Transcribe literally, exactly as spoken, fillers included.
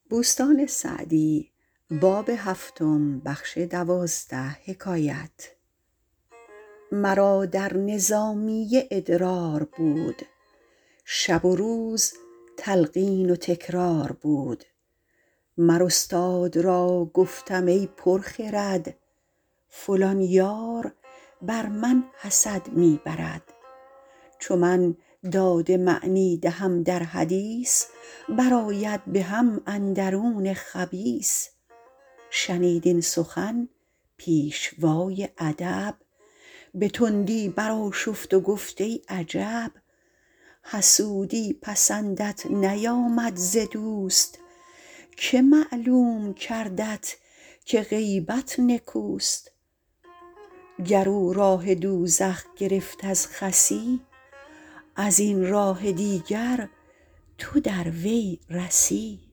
مرا در نظامیه ادرار بود، شب و روز تلقین و تکرار بود. مر استاد را گفتم ای پر خرد، فلان یار بر من حسد می برد. چو من داد معنی دهم در حدیث، برآید به هم اندرون خبیث. شنید این سخن پیشوای ادب، به تندی برآشفت و گفت ای عجب. حسودی پسندت نیامد ز دوست، که معلوم کردت که غیبت نکوست. گر او راه دوزخ گرفت از خسی، از این راه دیگر تو در وی رسی.